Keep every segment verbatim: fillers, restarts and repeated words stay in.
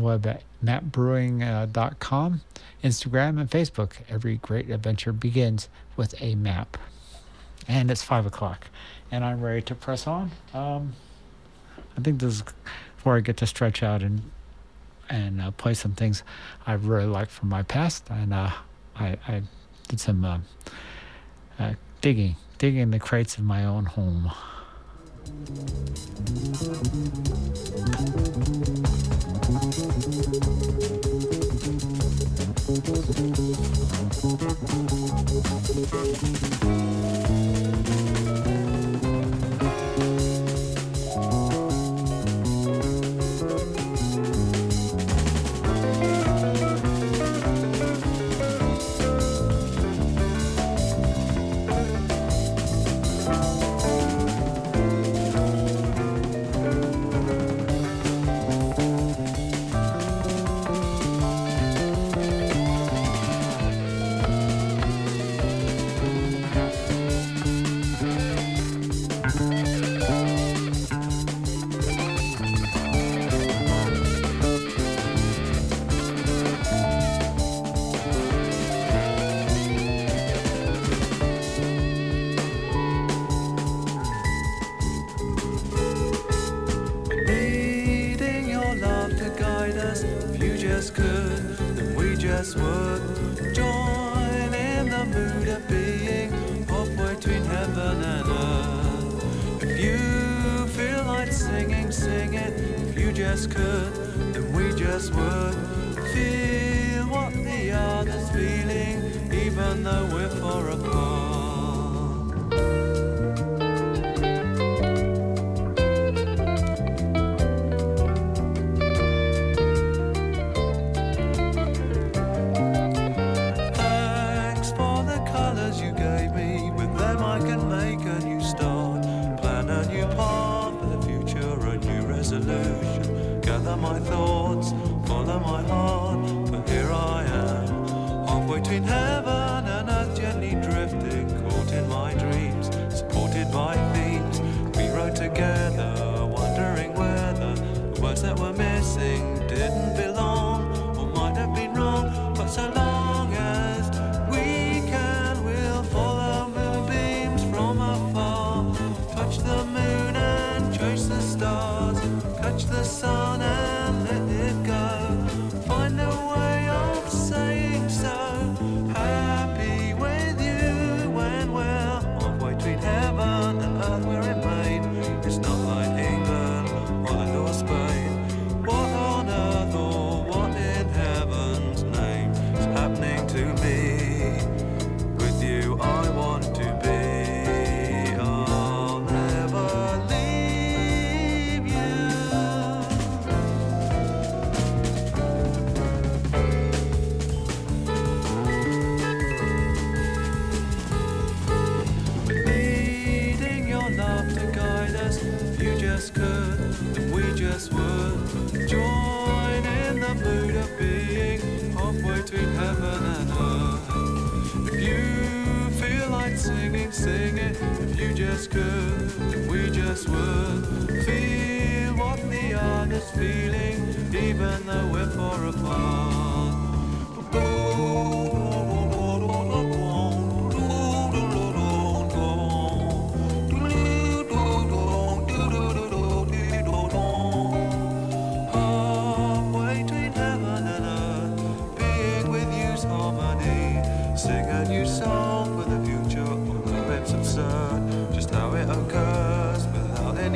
the web at map brewing dot com, Instagram, and Facebook. Every great adventure begins with a map. And it's five o'clock, and I'm ready to press on. Um, I think this is before I get to stretch out and and uh, play some things I really like from my past. And uh, I, I did some uh, uh, digging, digging the crates of my own home.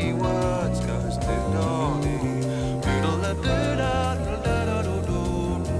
Doodle, doodle, doodle, doodle, doodle, doodle.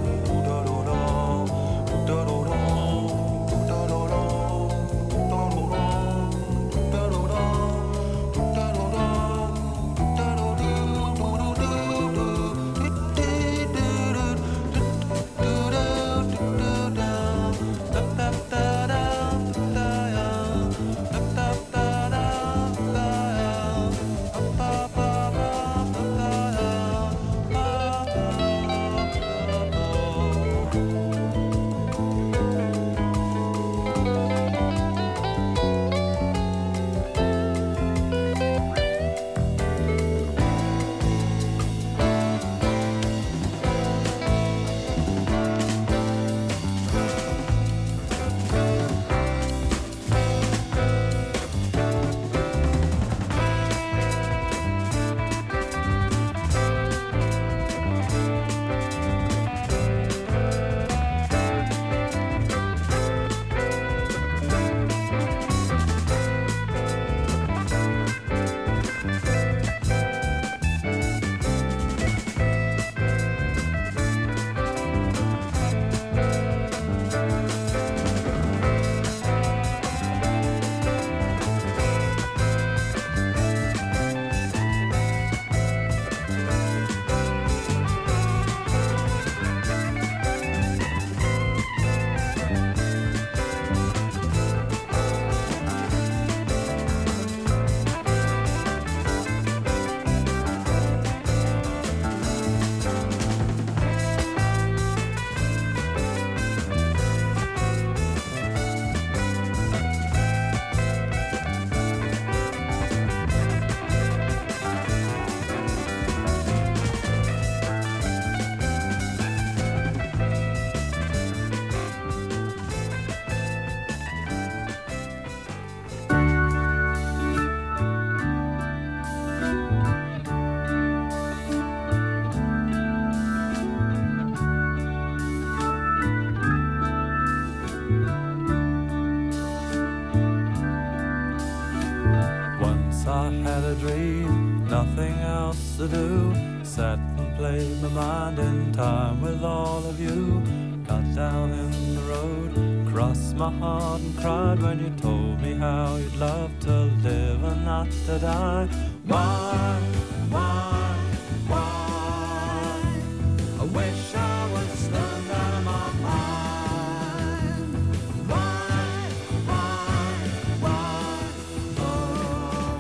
nothing else to do. Sat and played my mind in time with all of you. Got down in the road, crossed my heart and cried when you told me how you'd love to live and not to die. Why, why, why? I wish I was stunned out of my mind. Why, why, why, oh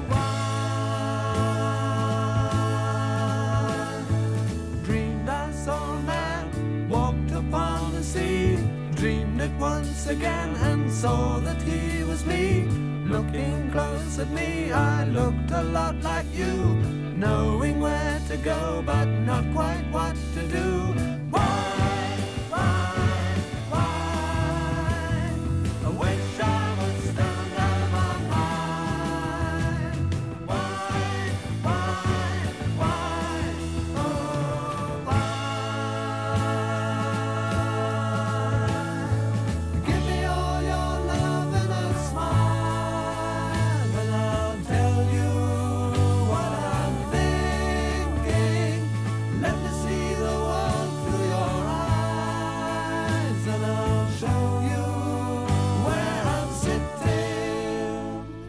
why? Dreamed I saw a man walked upon the sea. Dreamed it once again and saw that he was me. Looking close at me, I looked a lot like you, knowing where to go but not quite what to do. Why, why, why? I wish I was stunned out of my mind. Why, why, why, oh why? Give me all your love and a smile, and I'll tell you what I'm thinking. Let me see the world through your eyes, and I'll show you where I'm sitting.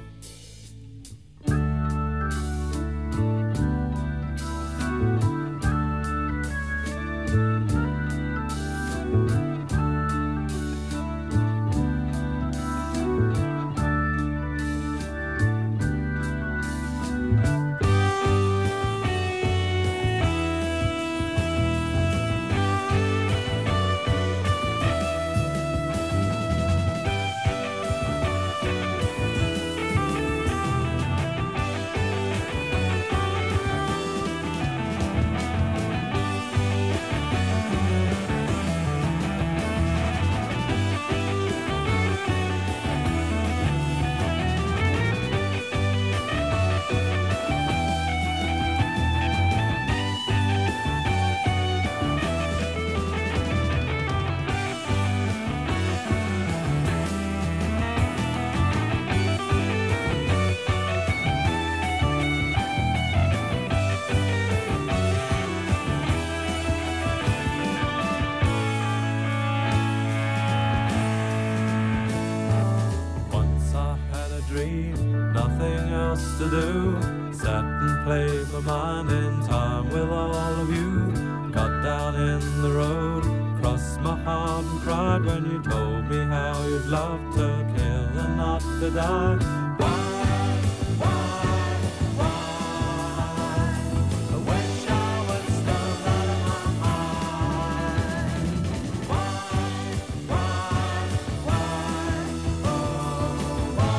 Once I had a dream, nothing else to do. Sat and played my mind in time with all of you. Got down in the road, crossed my heart and cried when you told me how you'd love to kill and not to die. Why, why, why? I wish I was stunned out of my mind. Why, why, why, oh why?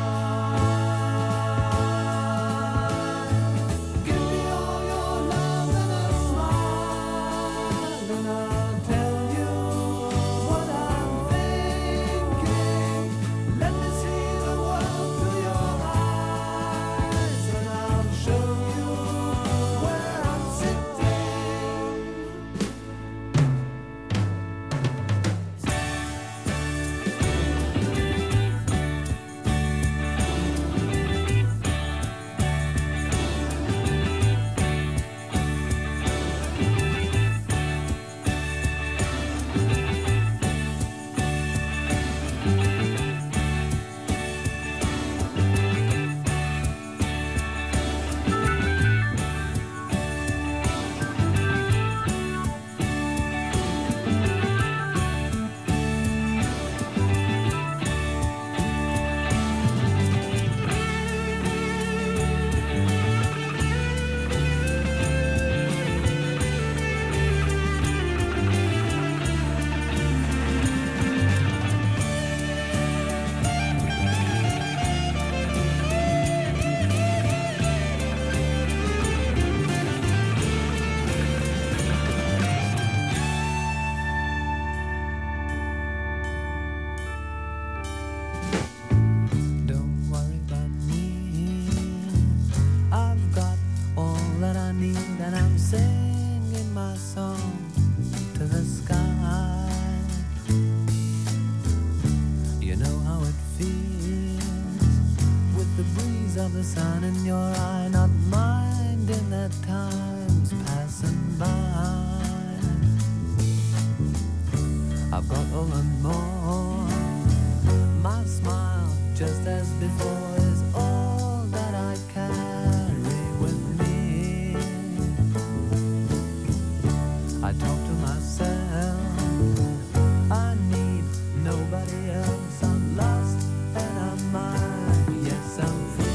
Give me all your love and a smile, and I'll tell you what I'm thinking. Let me see the world I've got all and more. My smile, just as before, is all that I carry with me. I talk to myself, I need nobody else. I'm lost and I'm mine, yes I'm free.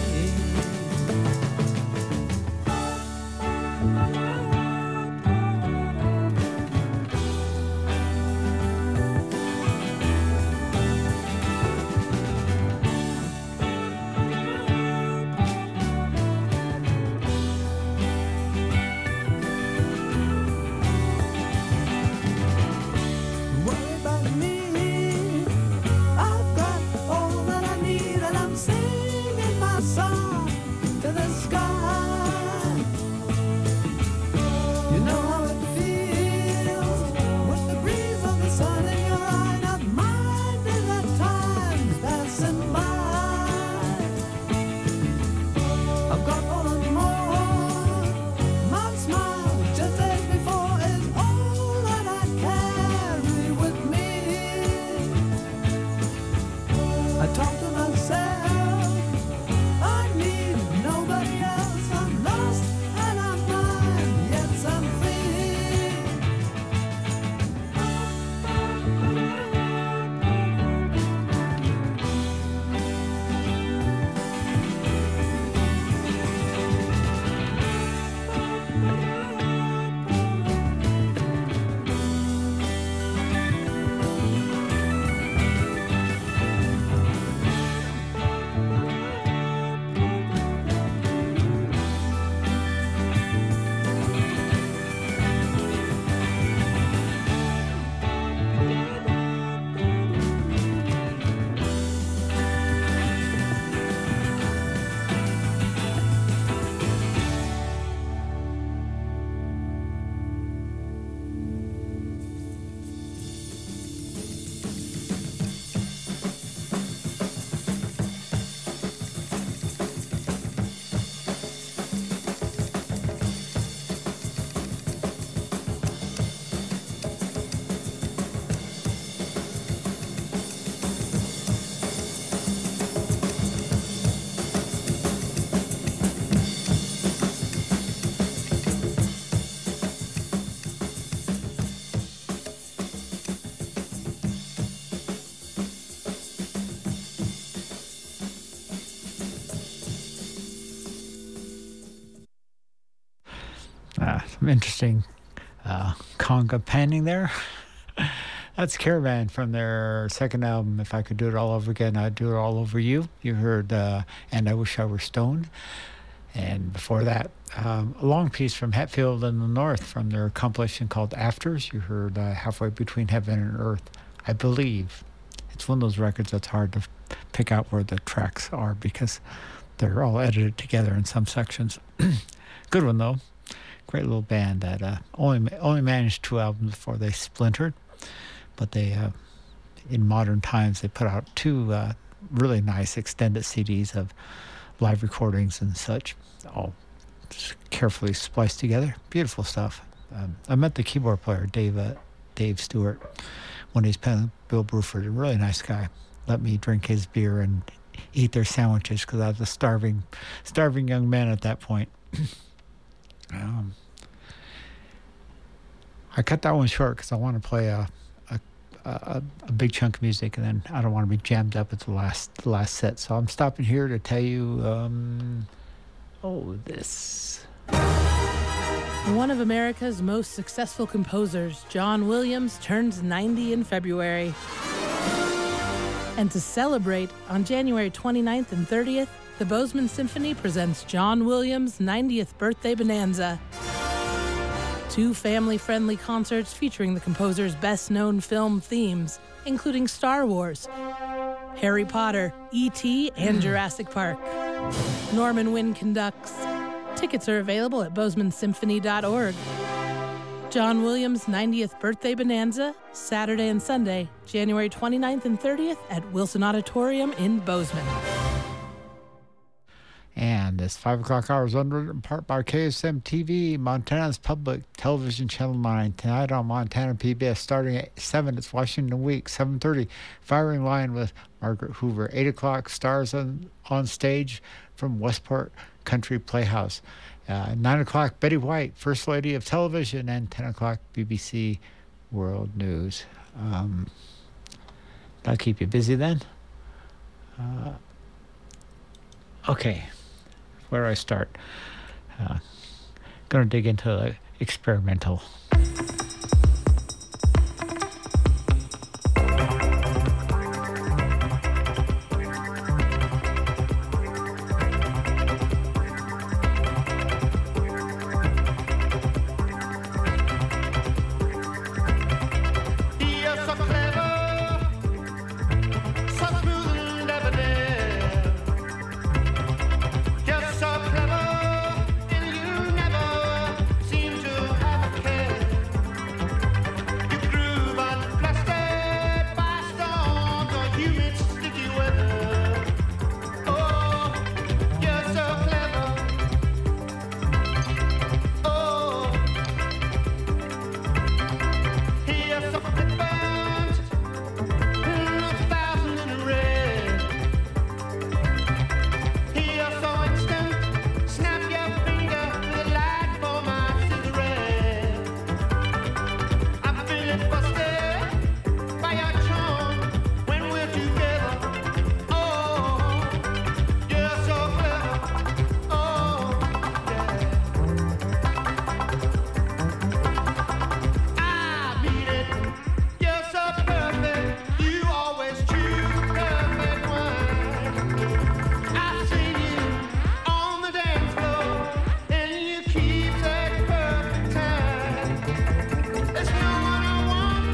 Some interesting uh, conga panning there. That's Caravan from their second album, If I Could Do It All Over Again, I'd Do It All Over You. You heard uh, And I Wish I Were Stoned. And before that, um, a long piece from Hatfield in the North from their compilation called Afters. You heard uh, Halfway Between Heaven and Earth. I believe it's one of those records that's hard to pick out where the tracks are because they're all edited together in some sections. Good one, though. Great little band that uh, only only managed two albums before they splintered, but they, uh, in modern times, they put out two uh, really nice extended C Ds of live recordings and such, all carefully spliced together. Beautiful stuff. Um, I met the keyboard player, Dave uh, Dave Stewart, when he's playing Bill Bruford, a really nice guy. Let me drink his beer and eat their sandwiches because I was a starving, starving young man at that point. Um, I cut that one short because I want to play a, a a a big chunk of music, and then I don't want to be jammed up at the last the last set. So I'm stopping here to tell you, um, oh, this. One of America's most successful composers, John Williams, turns ninety in February. And to celebrate, on January twenty-ninth and thirtieth, the Bozeman Symphony presents John Williams' ninetieth Birthday Bonanza. Two family-friendly concerts featuring the composer's best-known film themes, including Star Wars, Harry Potter, E T, and Jurassic Park. Norman Wynn conducts. Tickets are available at bozeman symphony dot org. John Williams' ninetieth Birthday Bonanza, Saturday and Sunday, January twenty-ninth and thirtieth at Wilson Auditorium in Bozeman. And this five o'clock hour is underwritten in part by K S M T V, Montana's public television channel nine. Tonight on Montana P B S, starting at seven, it's Washington Week. seven thirty, Firing Line with Margaret Hoover. eight o'clock, Stars on, on Stage from Westport Country Playhouse. Uh, nine o'clock, Betty White, First Lady of Television. And ten o'clock, B B C World News. Um, that'll keep you busy then. Uh, okay. Where do I start? Uh, gonna dig into the experimental. There's no one I want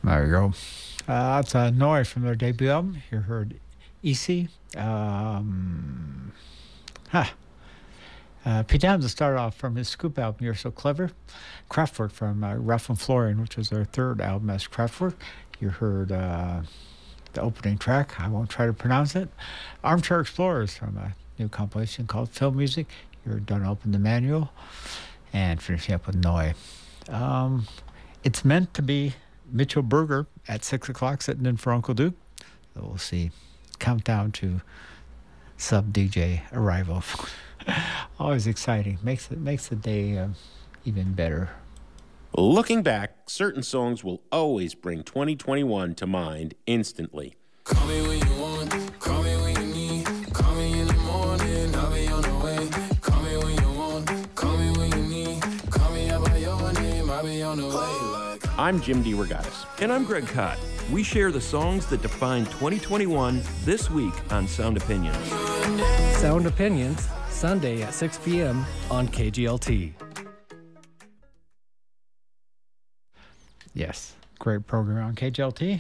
There you go. Uh, that's uh, Noi from their debut album. You heard Easy. Um, huh. Uh, Pete Townsend started off from his Scoop album, You're So Clever. Kraftwerk from uh, Ralph and Florian, which was their third album as Kraftwerk. You heard uh, the opening track. I won't try to pronounce it. Armchair Explorers from a new compilation called Film Music. You heard Don't Open the Manual. And finishing up with Noi. Um, it's meant to be Mitchell Berger at six o'clock sitting in for Uncle Duke. So we'll see. Countdown to sub D J arrival. Always exciting. Makes it makes the day uh, even better. Looking back, certain songs will always bring twenty twenty-one to mind instantly. Call me when you want, call me when you need. Call me in the morning, I'll be on the way. Call me when you want, call me when you need. Call me out by your name, I'll be on the way. Like I'm Jim DeRogatis. And I'm Greg Kot. We share the songs that define twenty twenty-one this week on Sound Opinions. Sound Opinions, Sunday at six p.m. on K G L T. Yes, great program on K G L T.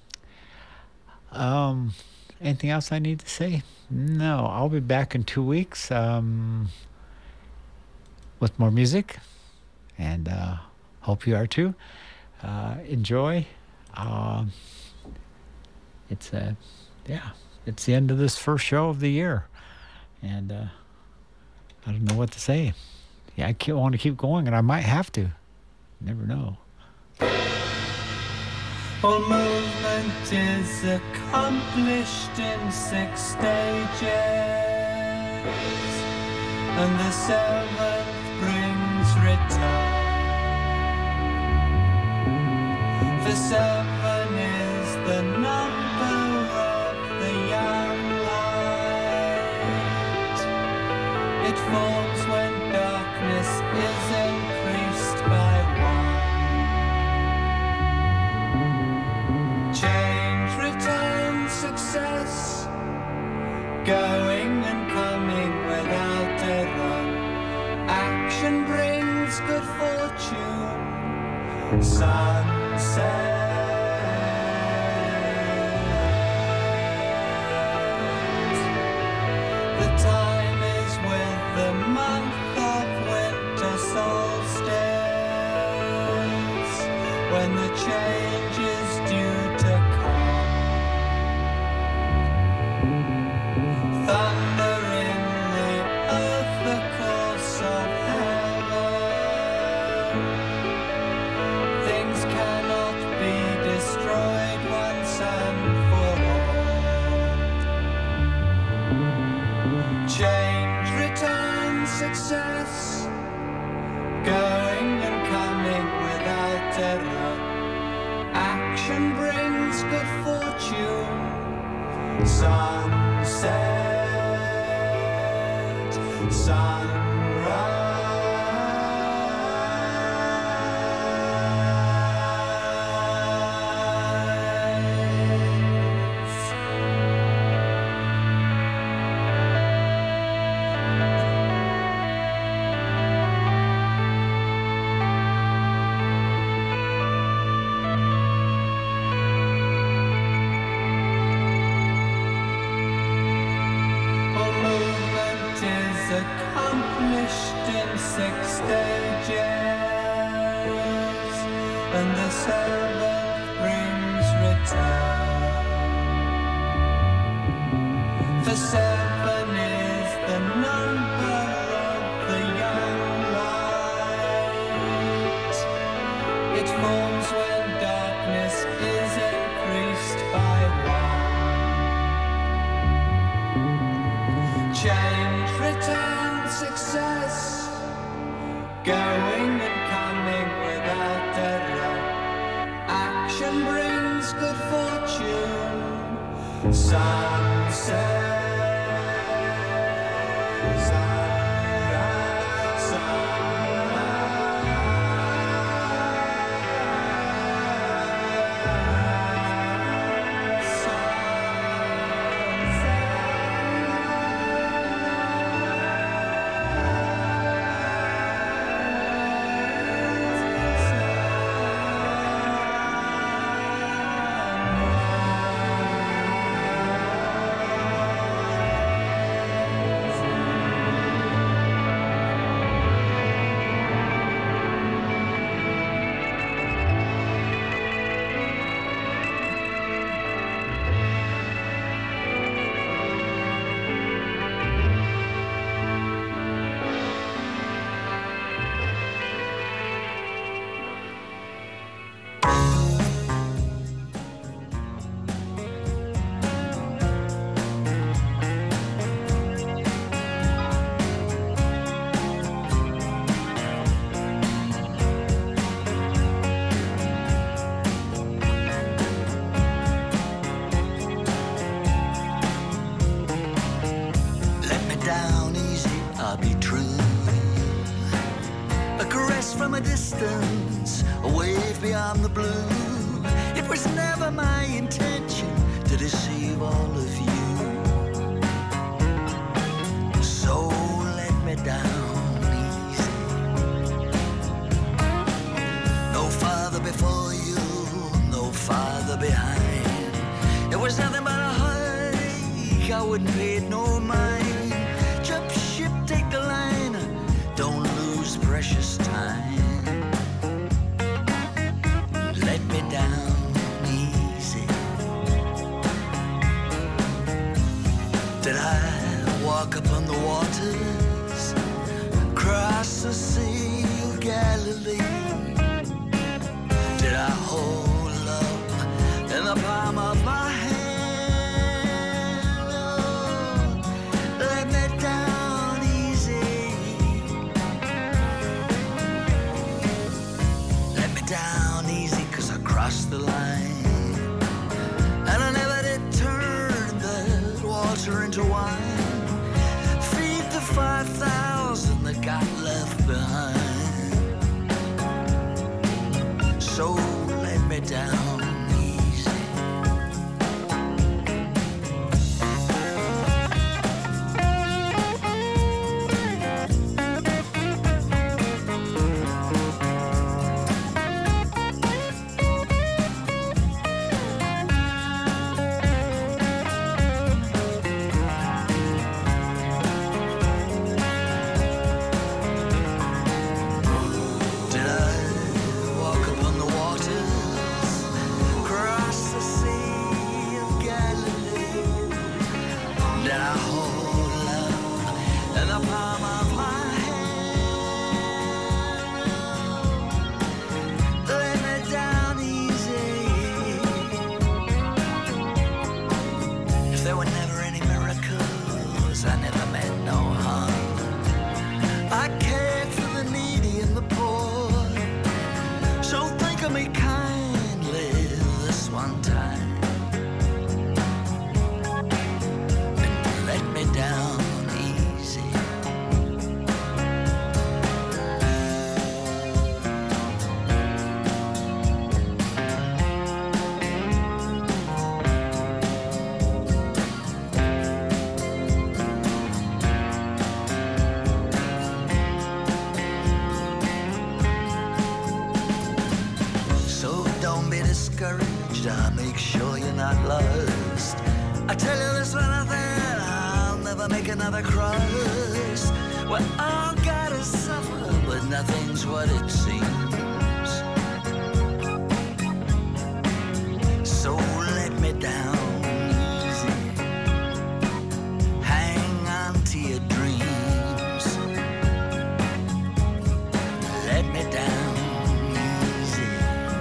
Um, anything else I need to say? No, I'll be back in two weeks um, with more music, and uh, hope you are too. Uh, enjoy. Um, it's a, yeah, it's the end of this first show of the year, and uh, I don't know what to say. Yeah, I keep, want to keep going, and I might have to. Never know. All movement is accomplished in six stages, and the seventh brings return. For seven is the number of the young light. It forms when darkness is increased by one. Change, return, success, going and coming without a run. Action brings good fortune. Sunset. The time is with the month of winter solstice, when the change is due to come. Thunder in the earth, the course of heaven. Things cannot be destroyed once and for all. Change, return, success, going and coming without error. Action brings good fortune. Sunset, sunrise. All movement is accomplished in six stages, and the seventh brings return. For seven is the number of the young light. It forms when darkness is increased by one. Change, return, success, going and coming without error. Action brings good fortune. Sunset, sunrise, sunset. life beyond the blue. It was never my intention to deceive all of you. So let me down easy. No farther before you, no farther behind. It was nothing but a heartache, I wouldn't pay it no mind. Jump ship, take the line, don't lose precious time. Let me down easy. Did I walk upon the waters, cross the Sea of Galilee? Did I hold love in the palm of my hand? Oh, let me down easy. Let me down easy, 'cause I crossed the line. And I never did turn the water into wine. Feed the five thousand that got left behind. So let me down easy. Did I walk upon the waters, cross the Sea of Galilee? Did I hold love in the palm of my hand? Let me down easy. If there were never any miracles, I never meant no harm. I cared for the needy and the poor. So think of me kindly this one time. And let me down easy. So don't be discouraged, I'll make sure you're not lost. I tell you this little thing, I'll never make another cross. We're all gotta suffer, but nothing's what it seems. So let me down easy. Hang on to your dreams. Let me down easy.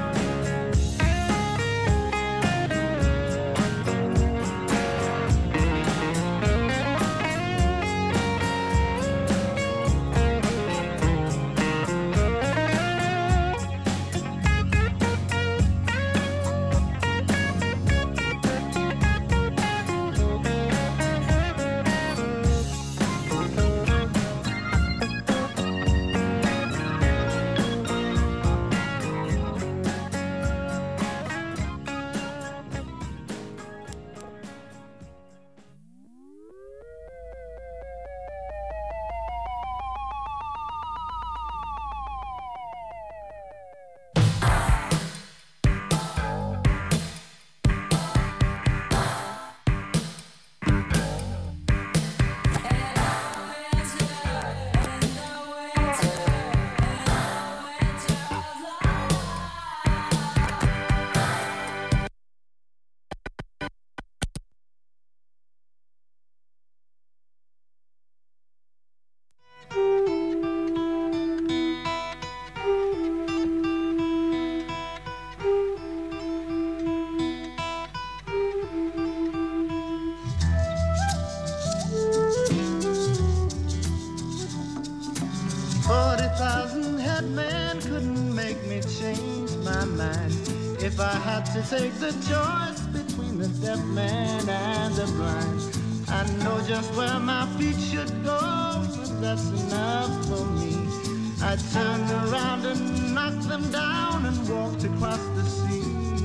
If I had to take the choice between the deaf man and the blind, I know just where my feet should go, and that's enough for me. I turned around and knocked them down and walked across the sea.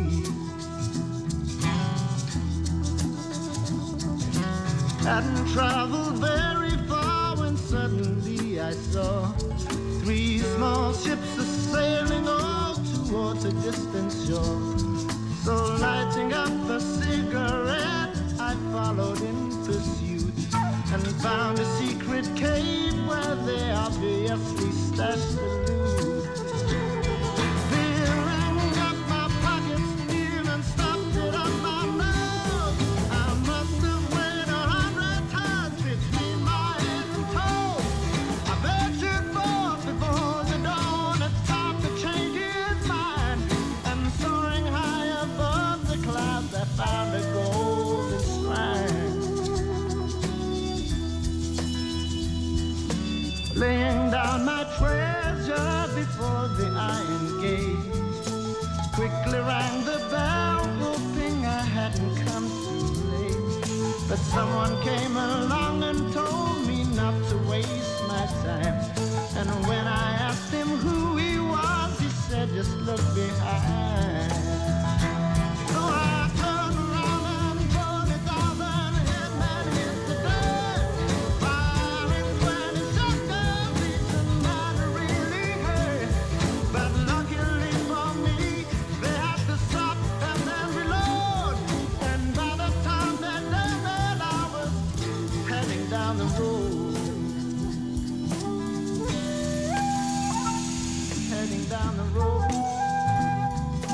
Hadn't traveled very far when suddenly I saw three small ships a-sailing all towards a distant shore. So lighting up a cigarette, I followed in pursuit and found a secret cave where they obviously stashed the loot. Feeling up my pockets, even stuffed it up my nose. I must have weighed a hundred tons between my head and toes. I ventured forth before the dawn, a time to change his mind. And soaring high above the clouds, I found a golden shrine. Laying down my treasure before the iron gate, quickly rang the bell, hoping I hadn't come too late. But someone came along and told me not to waste my time. And when I asked him who he was, he said, just look behind. So I turned around and twenty thousand hitmen hit the dirt, firing twenty shotguns, each man really hurt. But luckily for me, they had to stop and then reload. And by the time they done it, I was heading down the road. Heading down the road.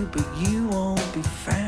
but you won't be found.